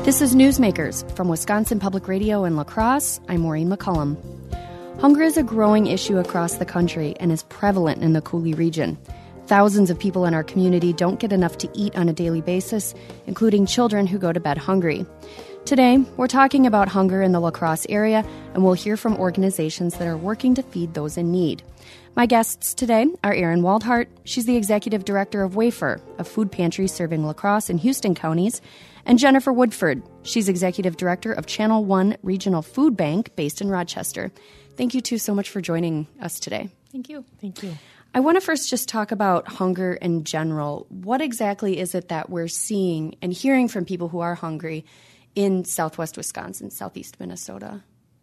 This is Newsmakers from Wisconsin Public Radio in La Crosse. I'm Maureen McCullum. Hunger is a growing issue across the country and is prevalent in the Coulee region. Thousands of people in our community don't get enough to eat on a daily basis, including children who go to bed hungry. Today, we're talking about hunger in the La Crosse area, and we'll hear from organizations that are working to feed those in need. My guests today are Erin Waldhart. She's the Executive Director of Wafer, a food pantry serving La Crosse and Houston counties, and Jennifer Woodford. She's Executive Director of Channel One Regional Food Bank based in Rochester. Thank you two so much for joining us today. Thank you. Thank you. I want to first just talk about hunger in general. What exactly is it that we're seeing and hearing from people who are hungry in southwest Wisconsin, southeast Minnesota?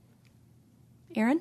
Erin?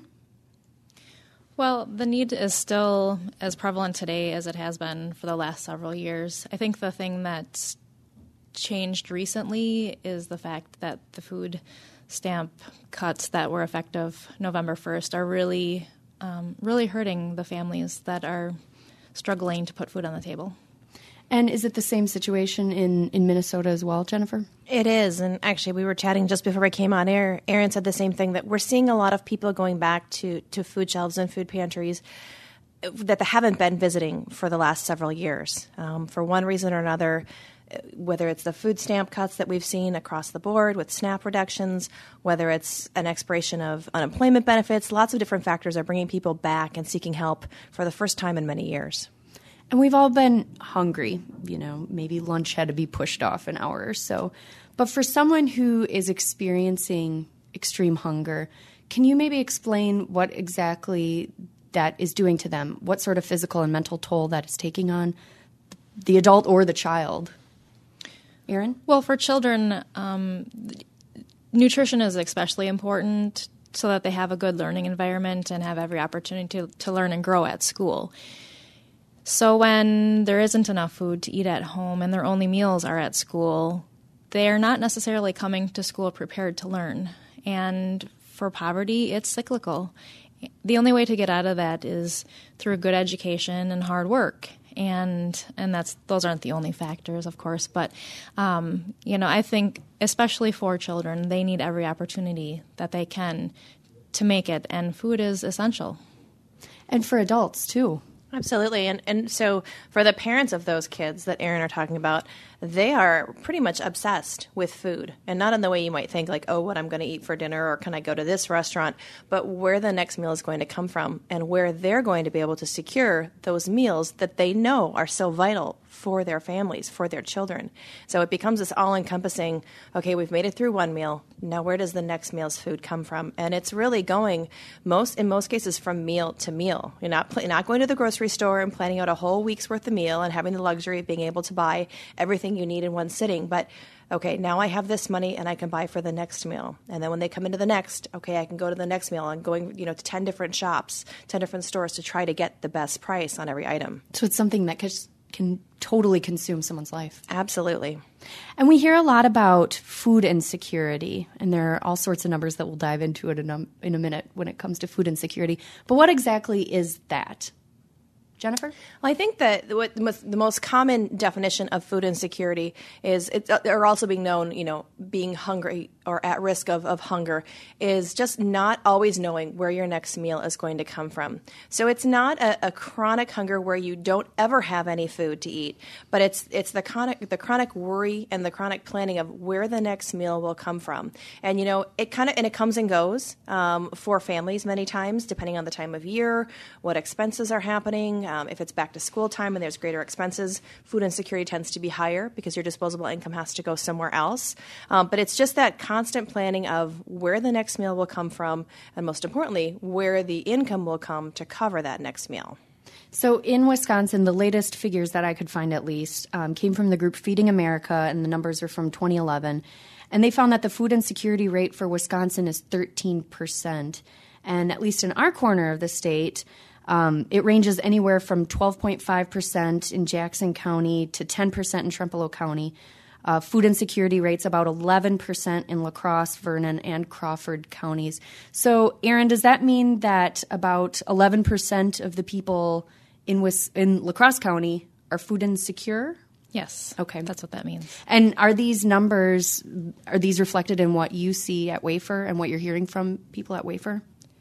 Well, the need is still as prevalent today as it has been for the last several years. I think the thing that's changed recently is the fact that the food stamp cuts that were effective November 1st are really hurting the families that are struggling to put food on the table. And is it the same situation in Minnesota as well, Jennifer? It is. And actually, we were chatting just before I came on air. Erin said the same thing, that we're seeing a lot of people going back to food shelves and food pantries that they haven't been visiting for the last several years. For one reason or another, whether it's the food stamp cuts that we've seen across the board with SNAP reductions, whether it's an expiration of unemployment benefits, lots of different factors are bringing people back and seeking help for the first time in many years. And we've all been hungry. You know, maybe lunch had to be pushed off an hour or so. But for someone who is experiencing extreme hunger, can you maybe explain what exactly that is doing to them? What sort of physical and mental toll that is taking on the adult or the child? Erin? Well, for children, nutrition is especially important so that they have a good learning environment and have every opportunity to learn and grow at school. So when there isn't enough food to eat at home and their only meals are at school, they're not necessarily coming to school prepared to learn. And for poverty, it's cyclical. The only way to get out of that is through good education and hard work. And those aren't the only factors, of course, but I think especially for children, they need every opportunity that they can to make it, and food is essential. And for adults too. Absolutely. And so for the parents of those kids that Erin are talking about, they are pretty much obsessed with food, and not in the way you might think, like, oh, what I'm going to eat for dinner, or can I go to this restaurant, but where the next meal is going to come from and where they're going to be able to secure those meals that they know are so vital for their families, for their children. So it becomes this all-encompassing, okay, we've made it through one meal, now where does the next meal's food come from? And it's really going, in most cases, from meal to meal. You're not going to the grocery store and planning out a whole week's worth of meal and having the luxury of being able to buy everything you need in one sitting, but okay, now I have this money and I can buy for the next meal. And then when they come into the next, okay, I can go to the next meal and going, to 10 different shops, 10 different stores to try to get the best price on every item. So it's something that can totally consume someone's life. Absolutely. And we hear a lot about food insecurity, and there are all sorts of numbers that we'll dive into it in a minute when it comes to food insecurity. But what exactly is that? Jennifer? Well, I think that the most common definition of food insecurity is, or also being known, being hungry or at risk of hunger, is just not always knowing where your next meal is going to come from. So it's not a chronic hunger where you don't ever have any food to eat, but it's the chronic worry and the chronic planning of where the next meal will come from. And it comes and goes for families many times, depending on the time of year, what expenses are happening. If it's back to school time and there's greater expenses, food insecurity tends to be higher because your disposable income has to go somewhere else. But it's just that constant planning of where the next meal will come from, and most importantly, where the income will come to cover that next meal. So in Wisconsin, the latest figures that I could find at least came from the group Feeding America, and the numbers are from 2011. And they found that the food insecurity rate for Wisconsin is 13%. And at least in our corner of the state, it ranges anywhere from 12.5% in Jackson County to 10% in Trempealeau County. Food insecurity rates about 11% in La Crosse, Vernon, and Crawford counties. So, Erin, does that mean that about 11% of the people in La Crosse County are food insecure? Yes. Okay. That's what that means. And are these numbers, are these reflected in what you see at Wafer and what you're hearing from people at Wafer?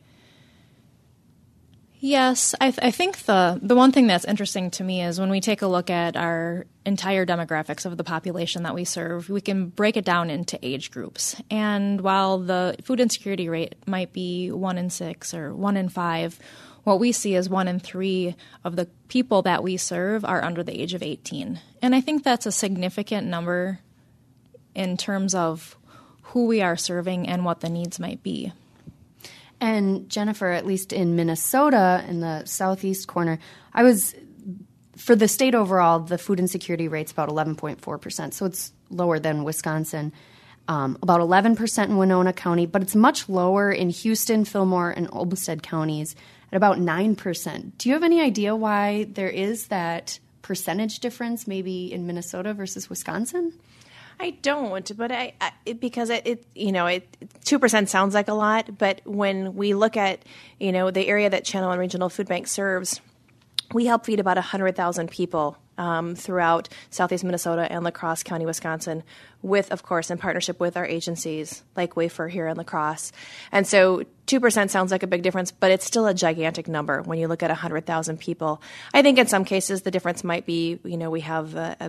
Yes, I think the one thing that's interesting to me is when we take a look at our entire demographics of the population that we serve, we can break it down into age groups. And while the food insecurity rate might be 1 in 6 or 1 in 5, what we see is 1 in 3 of the people that we serve are under the age of 18. And I think that's a significant number in terms of who we are serving and what the needs might be. And Jennifer, at least in Minnesota, in the southeast corner, for the state overall, the food insecurity rate's about 11.4%, so it's lower than Wisconsin. About 11% in Winona County, but it's much lower in Houston, Fillmore, and Olmsted counties at about 9%. Do you have any idea why there is that percentage difference maybe in Minnesota versus Wisconsin? I don't, but because it 2% sounds like a lot, but when we look at, the area that Channel One Regional Food Bank serves, we help feed about 100,000 people throughout southeast Minnesota and La Crosse County, Wisconsin, with, of course, in partnership with our agencies like Wafer here in La Crosse. And so 2% sounds like a big difference, but it's still a gigantic number when you look at 100,000 people. I think in some cases the difference might be, we have a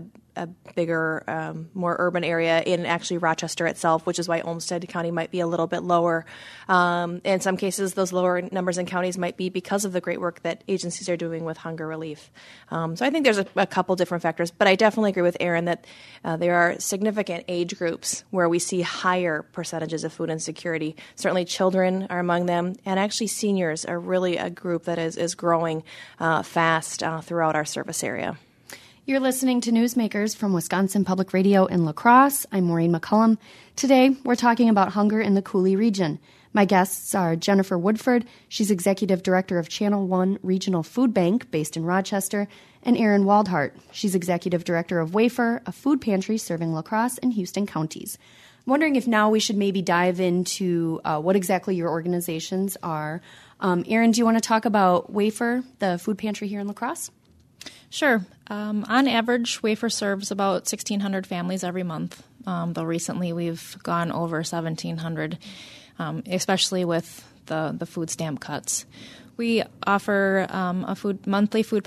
bigger, more urban area in actually Rochester itself, which is why Olmsted County might be a little bit lower. In some cases, those lower numbers in counties might be because of the great work that agencies are doing with hunger relief. So I think there's a couple different factors, but I definitely agree with Erin that there are significant age groups where we see higher percentages of food insecurity. Certainly children are among them, and actually seniors are really a group that is growing fast throughout our service area. You're listening to Newsmakers from Wisconsin Public Radio in La Crosse. I'm Maureen McCullum. Today, we're talking about hunger in the Coulee region. My guests are Jennifer Woodford. She's Executive Director of Channel One Regional Food Bank based in Rochester, and Erin Waldhart. She's Executive Director of Wafer, a food pantry serving La Crosse and Houston counties. I'm wondering if now we should maybe dive into what exactly your organizations are. Erin, do you want to talk about Wafer, the food pantry here in La Crosse? Sure. On average, Wafer serves about 1,600 families every month, though recently we've gone over 1,700, especially with the food stamp cuts. We offer monthly food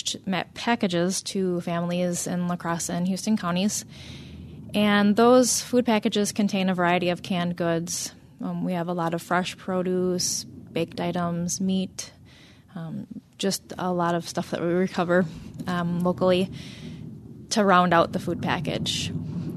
packages to families in La Crosse and Houston counties, and those food packages contain a variety of canned goods. We have a lot of fresh produce, baked items, meat, just a lot of stuff that we recover locally to round out the food package.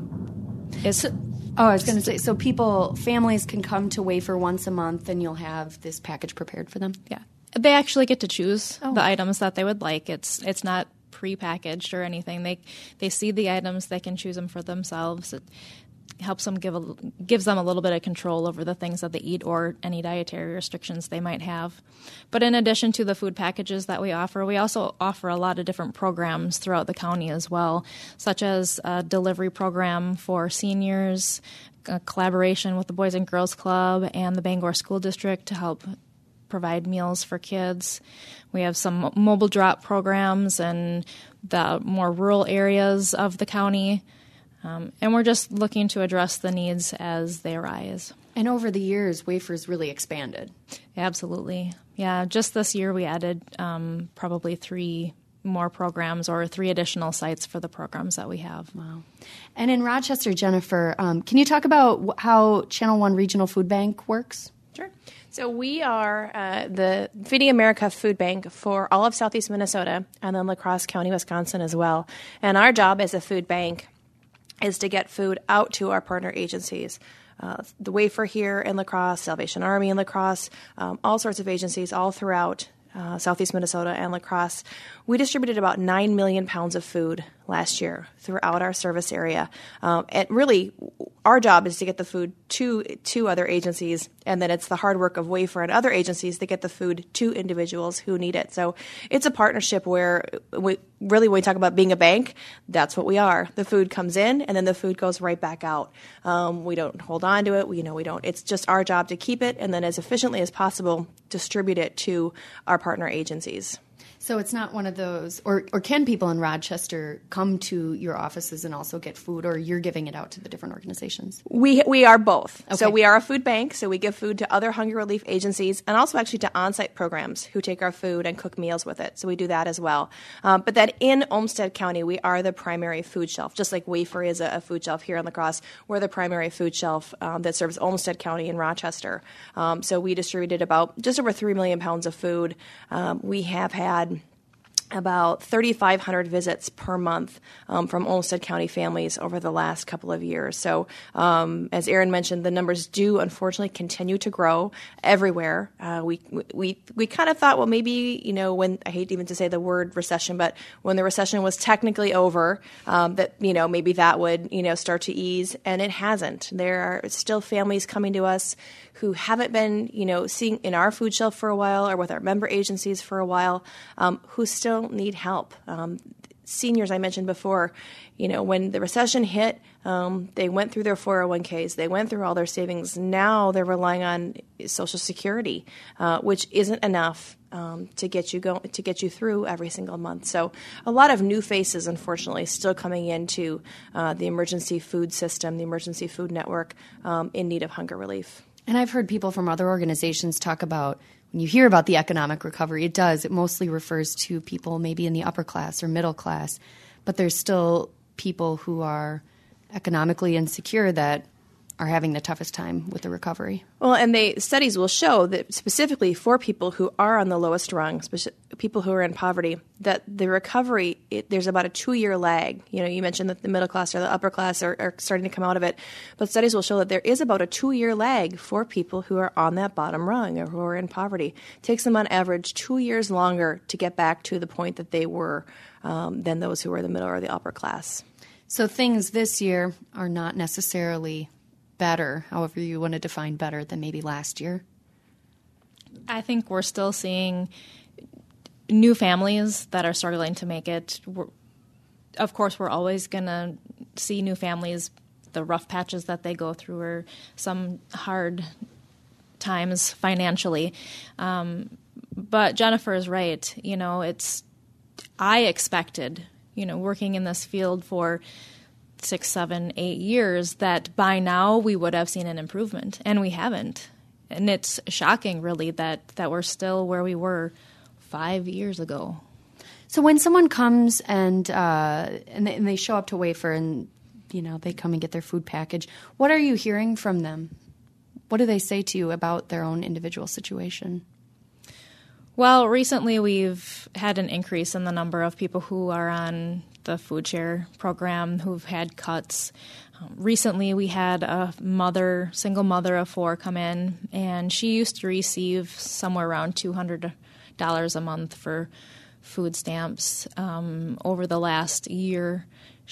I was going to say, so families can come to Wafer once a month and you'll have this package prepared for them? Yeah. They actually get to choose the items that they would like. It's not pre-packaged or anything. They see the items, they can choose them for themselves. It helps them gives them a little bit of control over the things that they eat or any dietary restrictions they might have. But in addition to the food packages that we also offer a lot of different programs throughout the county as well, such as a delivery program for seniors, a collaboration with the Boys and Girls Club and the Bangor School District to help provide meals for kids. We have some mobile drop programs in the more rural areas of the county. And we're just looking to address the needs as they arise. And over the years, Wafer's really expanded. Absolutely. Yeah, just this year we added probably 3 more programs or 3 additional sites for the programs that we have. Wow. And in Rochester, Jennifer, can you talk about how Channel One Regional Food Bank works? Sure. So we are the Feeding America Food Bank for all of southeast Minnesota and then La Crosse County, Wisconsin as well. And our job as a food bank is to get food out to our partner agencies. The Wafer here in La Crosse, Salvation Army in La Crosse, all sorts of agencies all throughout southeast Minnesota and La Crosse. We distributed about 9 million pounds of food last year throughout our service area. And really, our job is to get the food to other agencies, and then it's the hard work of Wafer and other agencies to get the food to individuals who need it. So it's a partnership where when we talk about being a bank, that's what we are. The food comes in, and then the food goes right back out. We don't hold on to it. We don't. It's just our job to keep it, and then as efficiently as possible, distribute it to our partner agencies. So it's not one of those, or can people in Rochester come to your offices and also get food, or you're giving it out to the different organizations? We are both. Okay. So we are a food bank, so we give food to other hunger relief agencies and also actually to on-site programs who take our food and cook meals with it. So we do that as well. But then in Olmsted County, we are the primary food shelf. Just like Wafer is a food shelf here on La Crosse, we're the primary food shelf that serves Olmsted County in Rochester. So we distributed about just over 3 million pounds of food. We have had about 3,500 visits per month from Olmsted County families over the last couple of years. So as Erin mentioned, the numbers do unfortunately continue to grow everywhere. We kind of thought, well, maybe, when, I hate even to say the word recession, but when the recession was technically over, that, maybe that would, start to ease, and it hasn't. There are still families coming to us who haven't been, seeing in our food shelf for a while or with our member agencies for a while, who still need help. Seniors, I mentioned before, when the recession hit, they went through their 401ks, they went through all their savings. Now they're relying on Social Security, which isn't enough to get you through every single month. So a lot of new faces, unfortunately, still coming into the emergency food system, the emergency food network, in need of hunger relief. And I've heard people from other organizations talk about, when you hear about the economic recovery, it mostly refers to people maybe in the upper class or middle class, but there's still people who are economically insecure that are having the toughest time with the recovery. Well, and studies will show that specifically for people who are on the lowest rung, people who are in poverty, that the recovery, there's about a 2-year lag. You mentioned that the middle class or the upper class are starting to come out of it, but studies will show that there is about a 2-year lag for people who are on that bottom rung or who are in poverty. It takes them on average 2 years longer to get back to the point that they were than those who are the middle or the upper class. So things this year are not necessarily better, however you want to define better, than maybe last year? I think we're still seeing new families that are struggling to make it. Of course, we're always going to see new families, the rough patches that they go through, or some hard times financially. But Jennifer is right. I expected, working in this field for 6, 7, 8 years, that by now we would have seen an improvement, and we haven't. And it's shocking, really, that we're still where we were 5 years ago. So when someone comes and they show up to Wafer and they come and get their food package, what are you hearing from them? What do they say to you about their own individual situation? Well, recently we've had an increase in the number of people who are on the food share program who've had cuts. Recently we had a single mother of 4 come in, and she used to receive somewhere around $200 a month for food stamps. Over the last year,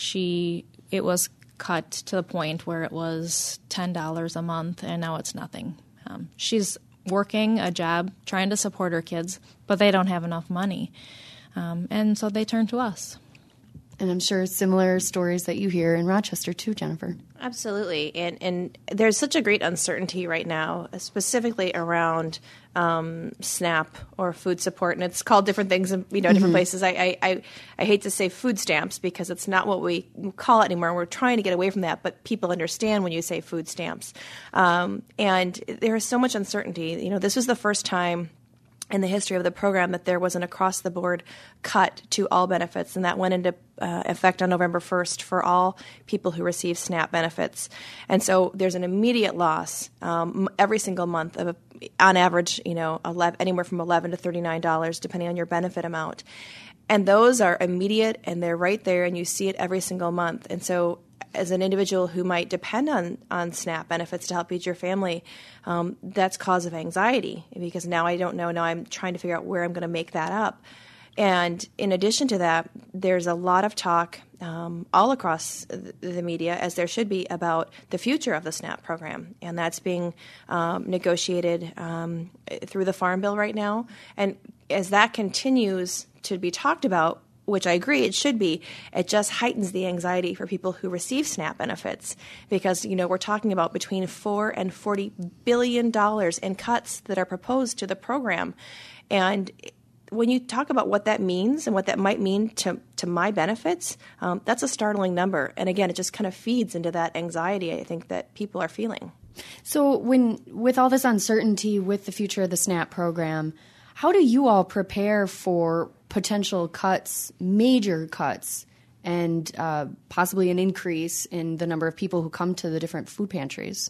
it was cut to the point where it was $10 a month, and now it's nothing. She's working a job, trying to support her kids, but they don't have enough money. And so they turn to us. And I'm sure similar stories that you hear in Rochester too, Jennifer. Absolutely. And there's such a great uncertainty right now, specifically around SNAP or food support. And it's called different things in different places. I hate to say food stamps because it's not what we call it anymore. We're trying to get away from that, but people understand when you say food stamps. And there is so much uncertainty. This was the first time in the history of the program that there was an across-the-board cut to all benefits, and that went into effect on November 1st for all people who receive SNAP benefits. And so there's an immediate loss every single month of, on average, anywhere from $11 to $39, depending on your benefit amount. And those are immediate, and they're right there, and you see it every single month. And so as an individual who might depend on SNAP benefits to help feed your family, that's cause of anxiety, because now I don't know. Now I'm trying to figure out where I'm going to make that up. And in addition to that, there's a lot of talk all across the media, as there should be, about the future of the SNAP program. And that's being negotiated through the Farm Bill right now. And as that continues to be talked about, which I agree it should be, it just heightens the anxiety for people who receive SNAP benefits, because we're talking about between $4 and $40 billion in cuts that are proposed to the program, and when you talk about what that means and what that might mean to my benefits, that's a startling number. And again, it just kind of feeds into that anxiety I think that people are feeling. So with all this uncertainty with the future of the SNAP program, how do you all prepare for potential cuts, major cuts, and possibly an increase in the number of people who come to the different food pantries?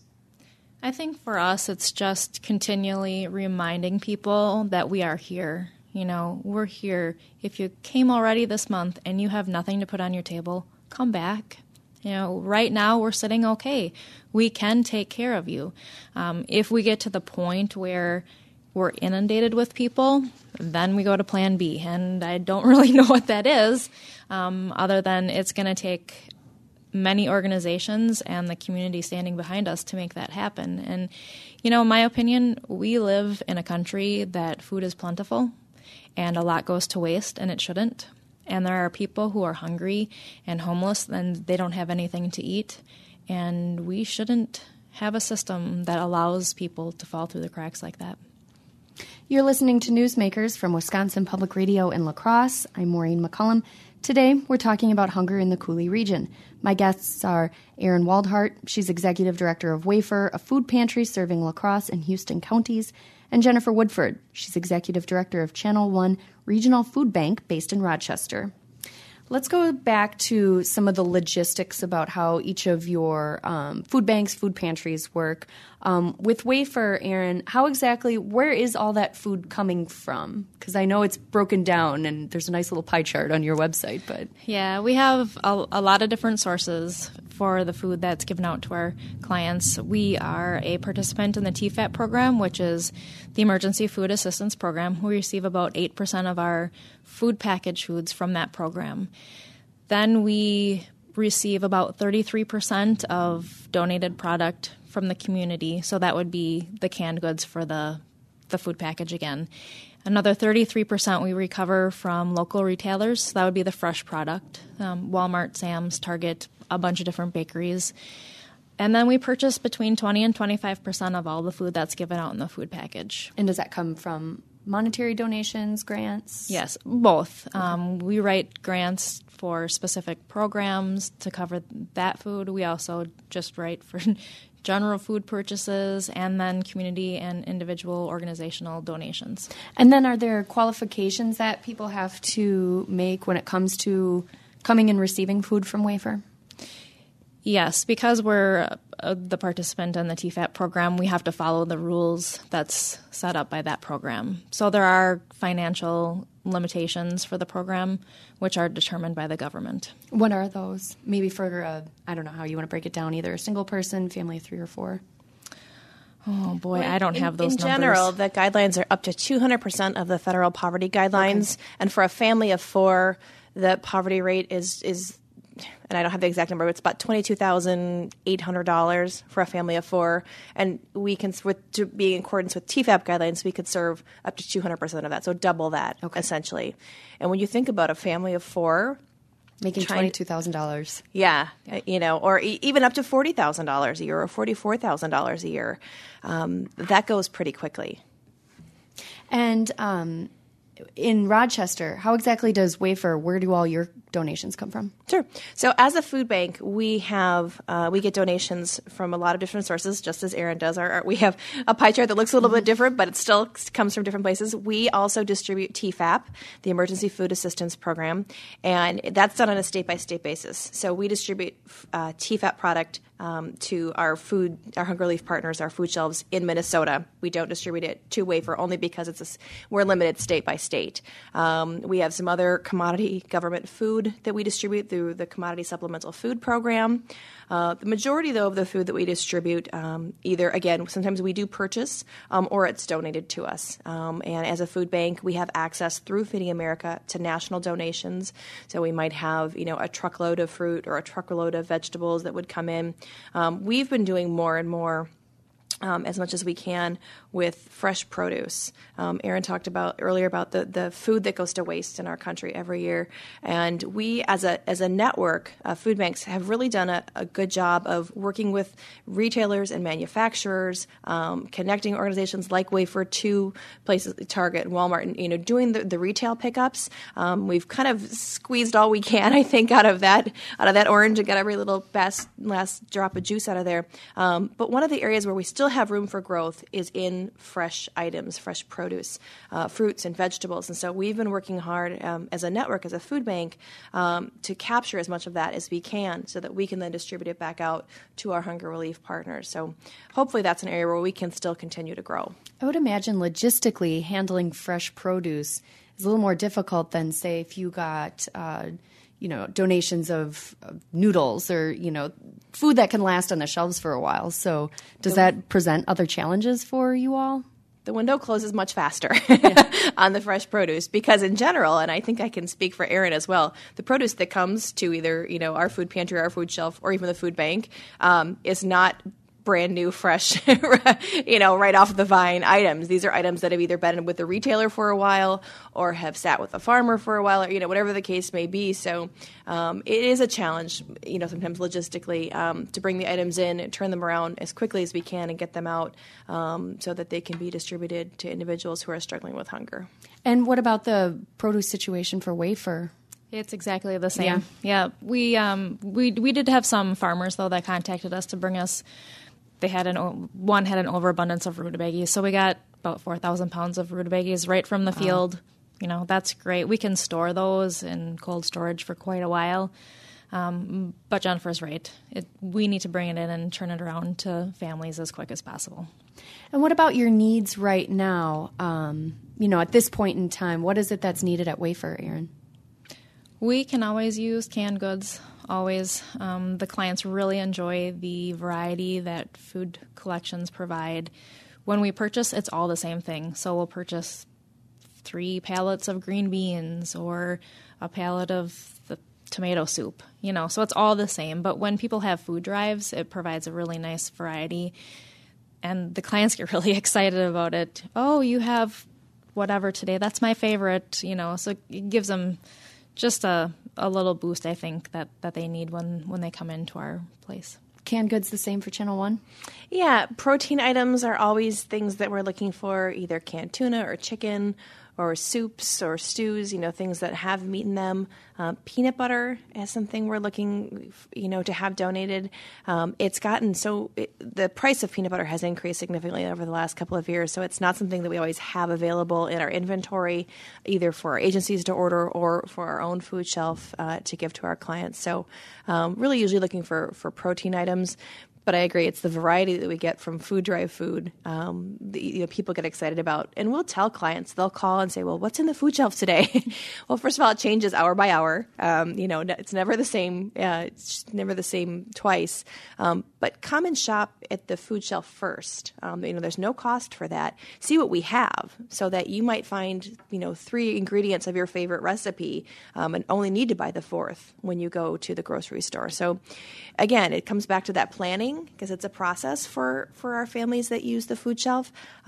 I think for us, it's just continually reminding people that we are here. You know, we're here. If you came already this month and you have nothing to put on your table, come back. You know, right now we're sitting okay. We can take care of you. If we get to the point where we're inundated with people, then we go to plan B. And I don't really know what that is, other than it's going to take many organizations and the community standing behind us to make that happen. And, you know, in my opinion, we live in a country that food is plentiful and a lot goes to waste, and it shouldn't. And there are people who are hungry and homeless and they don't have anything to eat. And we shouldn't have a system that allows people to fall through the cracks like that. You're listening to Newsmakers from Wisconsin Public Radio in La Crosse. I'm Maureen McCullum. Today, we're talking about hunger in the Coulee region. My guests are Erin Waldhart. She's Executive Director of Wafer, a food pantry serving La Crosse and Houston counties, and Jennifer Woodford. She's Executive Director of Channel One Regional Food Bank based in Rochester. Let's go back to some of the logistics about how each of your food banks, food pantries work. With Wafer, Erin, where is all that food coming from? Because I know it's broken down and there's a nice little pie chart on your website. But yeah, we have a lot of different sources for the food that's given out to our clients. We are a participant in the TFAP program, which is the Emergency Food Assistance Program. We receive about 8% of our food packaged foods from that program. Then we receive about 33% of donated product from the community. So that would be the canned goods for the food package again. Another 33% we recover from local retailers. So that would be the fresh product, Walmart, Sam's, Target, a bunch of different bakeries. And then we purchase between 20 and 25% of all the food that's given out in the food package. And does that come from monetary donations, grants? Yes, both. We write grants for specific programs to cover that food. We also just write for general food purchases and then community and individual organizational donations. And then are there qualifications that people have to make when it comes to coming and receiving food from Wafer? Yes, because we're the participant in the TFAP program, we have to follow the rules that's set up by that program. So there are financial limitations for the program, which are determined by the government. What are those? Maybe for, I don't know how you want to break it down, either a single person, family of 3 or 4? Oh, boy, I don't have those numbers. In general, the guidelines are up to 200% of the federal poverty guidelines. Okay. And for a family of 4, the poverty rate is and I don't have the exact number, but it's about $22,800 for a family of 4. And we can, to be in accordance with TFAP guidelines, we could serve up to 200% of that, so double that, essentially. And when you think about a family of 4, making $22,000. Yeah, you know, or even up to $40,000 a year or $44,000 a year, that goes pretty quickly. And in Rochester, how exactly does Wafer, where do all your donations come from? Sure. So as a food bank, we have we get donations from a lot of different sources, just as Erin does. We have a pie chart that looks a little bit different, but it still comes from different places. We also distribute TFAP, the Emergency Food Assistance Program, and that's done on a state-by-state basis. So we distribute TFAP product to our Hunger Relief partners, our food shelves in Minnesota. We don't distribute it to Wafer only because we're limited state by state. We have some other commodity government food that we distribute through the Commodity Supplemental Food Program. The majority, though, of the food that we distribute, either, again, sometimes we do purchase or it's donated to us. And as a food bank, we have access through Feeding America to national donations. So we might have, a truckload of fruit or a truckload of vegetables that would come in. We've been doing more and more as much as we can with fresh produce. Erin talked earlier about the food that goes to waste in our country every year, and we as a network, food banks have really done a good job of working with retailers and manufacturers, connecting organizations like Wafer to places like Target and Walmart, and doing the retail pickups. We've kind of squeezed all we can, I think, out of that orange and got every little last drop of juice out of there. But one of the areas where we still have room for growth is in fresh items, fresh produce, fruits and vegetables. And so we've been working hard as a network, as a food bank, to capture as much of that as we can so that we can then distribute it back out to our hunger relief partners. So hopefully that's an area where we can still continue to grow. I would imagine logistically handling fresh produce is a little more difficult than, say, if you got donations of noodles or, food that can last on the shelves for a while. So does that present other challenges for you all? The window closes much faster on the fresh produce because in general, and I think I can speak for Erin as well, the produce that comes to either, our food pantry, our food shelf, or even the food bank is not brand new, fresh, right off the vine items. These are items that have either been with the retailer for a while or have sat with a farmer for a while, or, whatever the case may be. So it is a challenge, sometimes logistically, to bring the items in and turn them around as quickly as we can and get them out so that they can be distributed to individuals who are struggling with hunger. And what about the produce situation for Wafer? It's exactly the same. Yeah. We did have some farmers, though, that contacted us to bring us. They had one had an overabundance of rutabagas, so we got about 4,000 pounds of rutabagas right from the field. That's great. We can store those in cold storage for quite a while. But Jennifer's right. We need to bring it in and turn it around to families as quick as possible. And what about your needs right now? At this point in time, what is it that's needed at Wafer, Erin? We can always use canned goods, always. The clients really enjoy the variety that food collections provide. When we purchase, it's all the same thing. So we'll purchase 3 pallets of green beans or a pallet of the tomato soup, so it's all the same. But when people have food drives, it provides a really nice variety. And the clients get really excited about it. Oh, you have whatever today. That's my favorite, so it gives them just a little boost, I think, that they need when they come into our place. Canned goods the same for Channel One? Yeah, protein items are always things that we're looking for, either canned tuna or chicken or soups or stews, things that have meat in them. Peanut butter is something we're looking, to have donated. It's gotten the price of peanut butter has increased significantly over the last couple of years, so it's not something that we always have available in our inventory, either for our agencies to order or for our own food shelf to give to our clients. So really usually looking for protein items. But I agree, it's the variety that we get from food drive food people get excited about. And we'll tell clients, they'll call and say, well, what's in the food shelf today? Well, first of all, it changes hour by hour. It's never the same. It's never the same twice. But come and shop at the food shelf first. There's no cost for that. See what we have so that you might find, 3 ingredients of your favorite recipe and only need to buy the 4th when you go to the grocery store. So again, it comes back to that planning, because it's a process for our families that use the food shelf.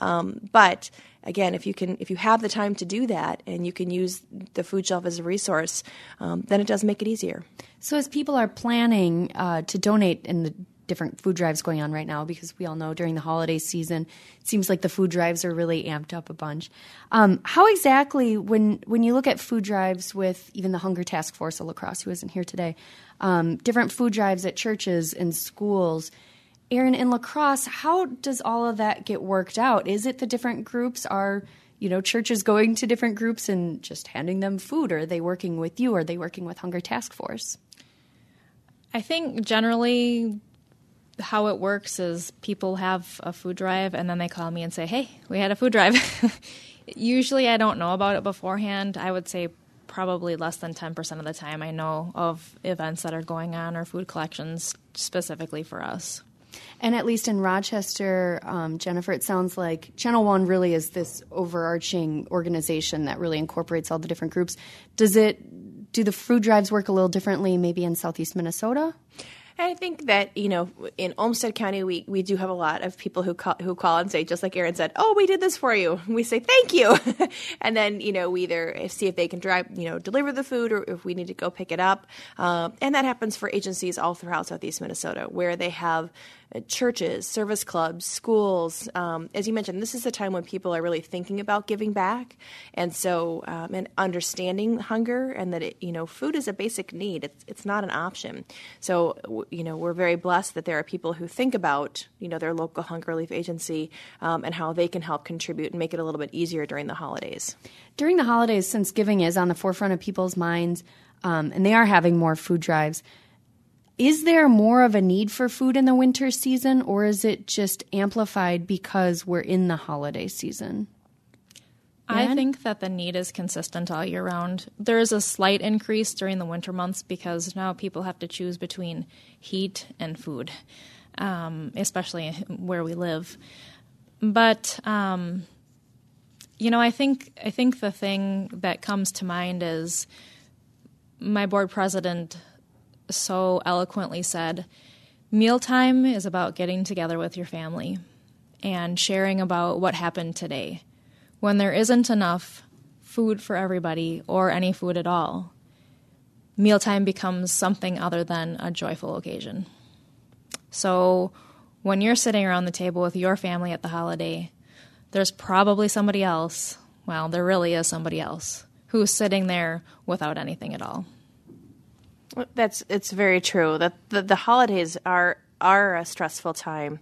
But again, if you have the time to do that and you can use the food shelf as a resource, then it does make it easier. So as people are planning to donate in the different food drives going on right now, because we all know during the holiday season, it seems like the food drives are really amped up a bunch. How exactly, when you look at food drives with even the Hunger Task Force of La Crosse, who isn't here today, different food drives at churches and schools, Erin, in La Crosse, how does all of that get worked out? Is it the different groups? Are churches going to different groups and just handing them food? Or are they working with you? Or are they working with Hunger Task Force? I think generally how it works is people have a food drive and then they call me and say, hey, we had a food drive. Usually I don't know about it beforehand. I would say probably less than 10% of the time I know of events that are going on or food collections specifically for us. And at least in Rochester, Jennifer, it sounds like Channel One really is this overarching organization that really incorporates all the different groups. Do the food drives work a little differently maybe in Southeast Minnesota? And I think that, in Olmsted County, we do have a lot of people who call and say, just like Erin said, oh, we did this for you. We say, thank you. And then, we either see if they can deliver the food or if we need to go pick it up. And that happens for agencies all throughout Southeast Minnesota where they have churches, service clubs, schools. As you mentioned, this is the time when people are really thinking about giving back. And so, and understanding hunger and that, food is a basic need. It's not an option. So, we're very blessed that there are people who think about, their local hunger relief agency and how they can help contribute and make it a little bit easier during the holidays. During the holidays, since giving is on the forefront of people's minds, and they are having more food drives, is there more of a need for food in the winter season, or is it just amplified because we're in the holiday season? I think that the need is consistent all year round. There is a slight increase during the winter months because now people have to choose between heat and food, especially where we live. But, I think the thing that comes to mind is my board president so eloquently said, mealtime is about getting together with your family and sharing about what happened today. When there isn't enough food for everybody or any food at all, mealtime becomes something other than a joyful occasion. So when you're sitting around the table with your family at the holiday, there's probably somebody else, well, there really is somebody else, who's sitting there without anything at all. It's very true. The holidays are a stressful time,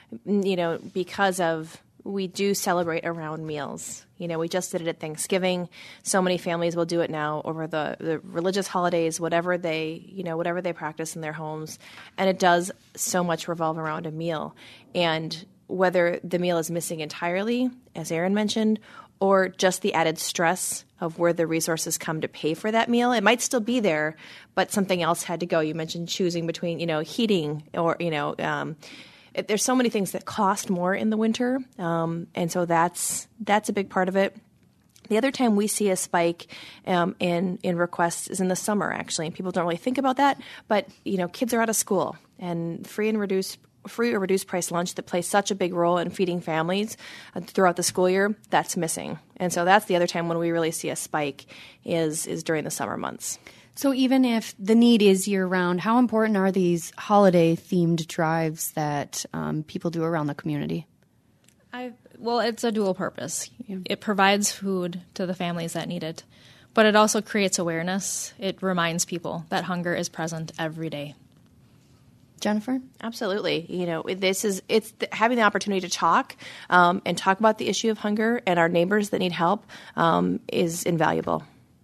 because of we do celebrate around meals. We just did it at Thanksgiving. So many families will do it now over the religious holidays, whatever they practice in their homes, and it does so much revolve around a meal. And whether the meal is missing entirely, as Erin mentioned, or just the added stress of where the resources come to pay for that meal. It might still be there, but something else had to go. You mentioned choosing between, heating or, there's so many things that cost more in the winter. And so that's a big part of it. The other time we see a spike in requests is in the summer, actually. And people don't really think about that. But, kids are out of school, and free or reduced price lunch that plays such a big role in feeding families throughout the school year, that's missing. And so that's the other time when we really see a spike is during the summer months. So even if the need is year-round, how important are these holiday-themed drives that people do around the community? Well, it's a dual purpose. Yeah. It provides food to the families that need it, but it also creates awareness. It reminds people that hunger is present every day. Jennifer? Absolutely. It's having the opportunity to talk and talk about the issue of hunger and our neighbors that need help is invaluable.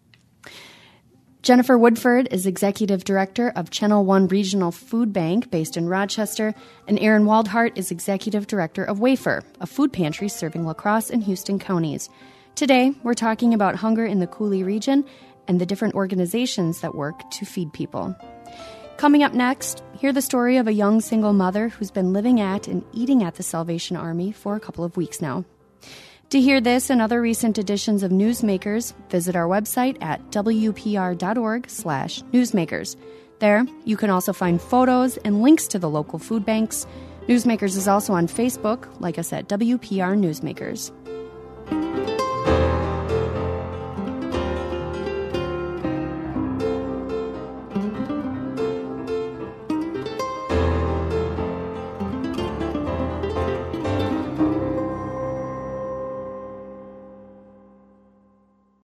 Jennifer Woodford is Executive Director of Channel One Regional Food Bank based in Rochester, and Erin Waldhart is Executive Director of Wafer, a food pantry serving La Crosse and Houston counties. Today, we're talking about hunger in the Coulee region and the different organizations that work to feed people. Coming up next, hear the story of a young single mother who's been living at and eating at the Salvation Army for a couple of weeks now. To hear this and other recent editions of Newsmakers, visit our website at wpr.org/newsmakers. There, you can also find photos and links to the local food banks. Newsmakers is also on Facebook. Like us at WPR Newsmakers.